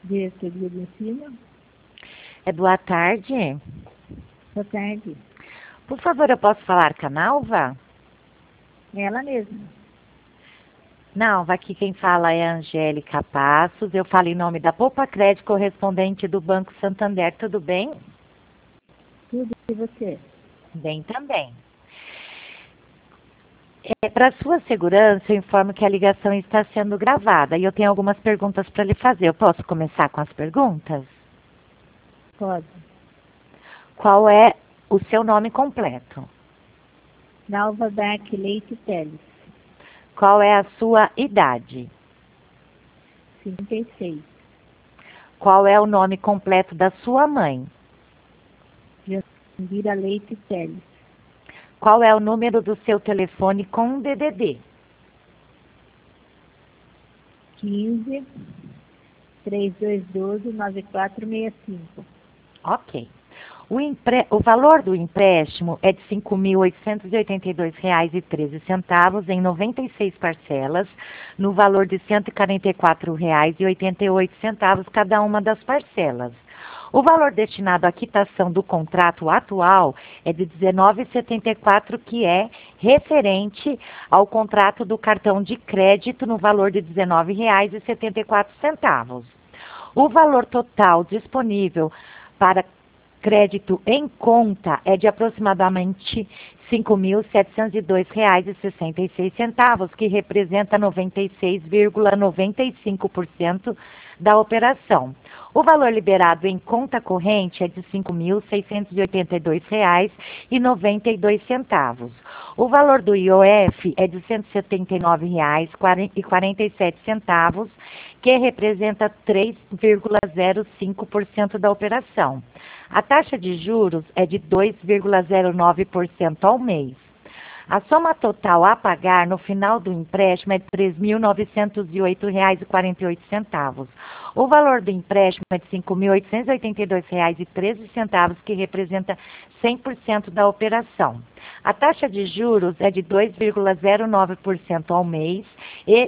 Diretoria de ensino. Boa tarde. Boa tarde. Por favor, eu posso falar com a Nalva? Ela mesma. Nalva, aqui quem fala é a Angélica Passos. Eu falo em nome da Poupa Crédito, correspondente do Banco Santander. Tudo bem? Tudo e você? Bem também. Para sua segurança, eu informo que a ligação está sendo gravada e eu tenho algumas perguntas para lhe fazer. Eu posso começar com as perguntas? Pode. Qual é o seu nome completo? Nalva Dark Leite Teles. Qual é a sua idade? 56. Qual é o nome completo da sua mãe? Jandira Leite Teles. Qual é o número do seu telefone com DDD? 15 3212 9465. Ok. O valor do empréstimo é de R$ 5.882,13 em 96 parcelas, no valor de R$ 144,88 cada uma das parcelas. O valor destinado à quitação do contrato atual é de R$ 19,74, que é referente ao contrato do cartão de crédito no valor de R$ 19,74. O valor total disponível para crédito em conta é de aproximadamente R$ 5.702,66, que representa 96,95% da operação. O valor liberado em conta corrente é de R$ 5.682,92. O valor do IOF é de R$ 179,47, que representa 3,05% da operação. A taxa de juros é de 2,09% ao mês. A soma total a pagar no final do empréstimo é de R$ 3.908,48. O valor do empréstimo é de R$ 5.882,13, que representa 100% da operação. A taxa de juros é de 2,09% ao mês e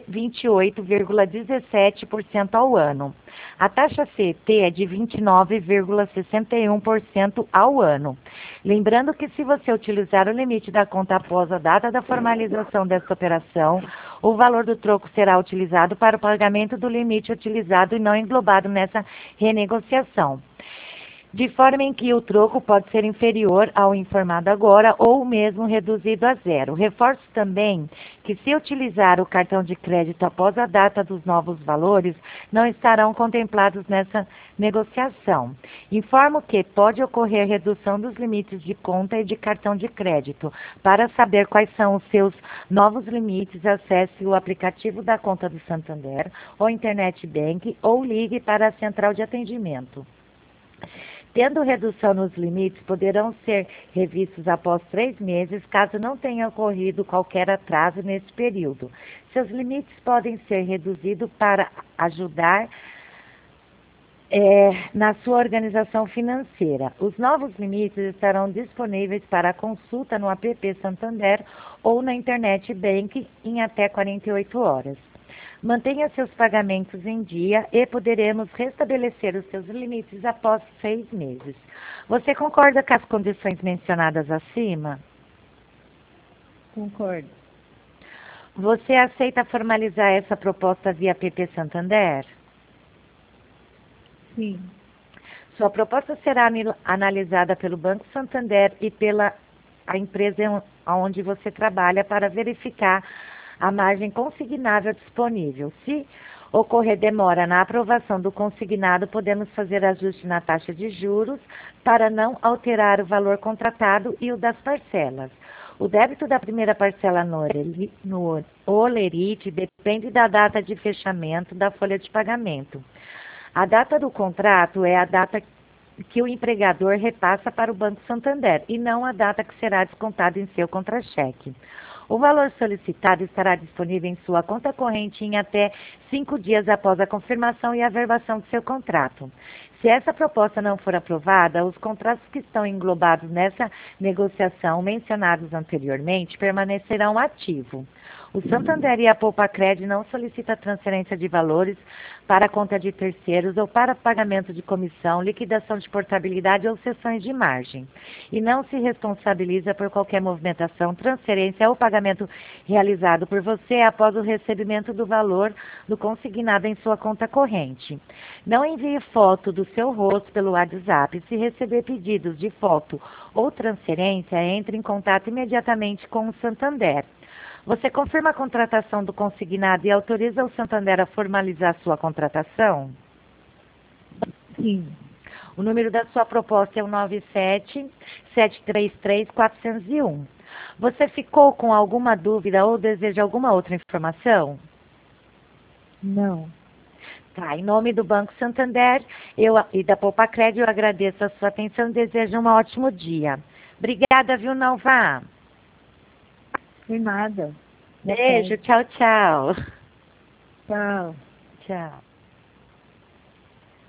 28,17% ao ano. A taxa CET é de 29,61% ao ano. Lembrando que se você utilizar o limite da conta após a data da formalização dessa operação, o valor do troco será utilizado para o pagamento do limite utilizado e não englobado nessa renegociação, de forma em que o troco pode ser inferior ao informado agora ou mesmo reduzido a zero. Reforço também que, se utilizar o cartão de crédito após a data dos novos valores, não estarão contemplados nessa negociação. Informo que pode ocorrer redução dos limites de conta e de cartão de crédito. Para saber quais são os seus novos limites, acesse o aplicativo da conta do Santander ou Internet Bank ou ligue para a central de atendimento. Tendo redução nos limites, poderão ser revistos após 3 meses, caso não tenha ocorrido qualquer atraso nesse período. Seus limites podem ser reduzidos para ajudar na sua organização financeira. Os novos limites estarão disponíveis para consulta no app Santander ou na Internet Bank em até 48 horas. Mantenha seus pagamentos em dia e poderemos restabelecer os seus limites após 6 meses. Você concorda com as condições mencionadas acima? Concordo. Você aceita formalizar essa proposta via app Santander? Sim. Sua proposta será analisada pelo Banco Santander e pela a empresa onde você trabalha para verificar a margem consignável disponível. Se ocorrer demora na aprovação do consignado, podemos fazer ajuste na taxa de juros para não alterar o valor contratado e o das parcelas. O débito da primeira parcela no Olerite depende da data de fechamento da folha de pagamento. A data do contrato é a data que o empregador repassa para o Banco Santander e não a data que será descontada em seu contra-cheque. O valor solicitado estará disponível em sua conta corrente em até 5 dias após a confirmação e averbação do seu contrato. Se essa proposta não for aprovada, os contratos que estão englobados nessa negociação mencionados anteriormente permanecerão ativos. O Santander e a Poupacred não solicitam transferência de valores para a conta de terceiros ou para pagamento de comissão, liquidação de portabilidade ou cessões de margem. E não se responsabiliza por qualquer movimentação, transferência ou pagamento realizado por você após o recebimento do valor do consignado em sua conta corrente. Não envie foto do seu rosto pelo WhatsApp. Se receber pedidos de foto ou transferência, entre em contato imediatamente com o Santander. Você confirma a contratação do consignado e autoriza o Santander a formalizar sua contratação? Sim. O número da sua proposta é o 97-733-401. Você ficou com alguma dúvida ou deseja alguma outra informação? Não. Tá, em nome do Banco Santander e da Poupacred, eu agradeço a sua atenção e desejo um ótimo dia. Obrigada, viu, Nalva? Por nada. Boa Beijo, tarde. tchau, tchau. Tchau. Tchau.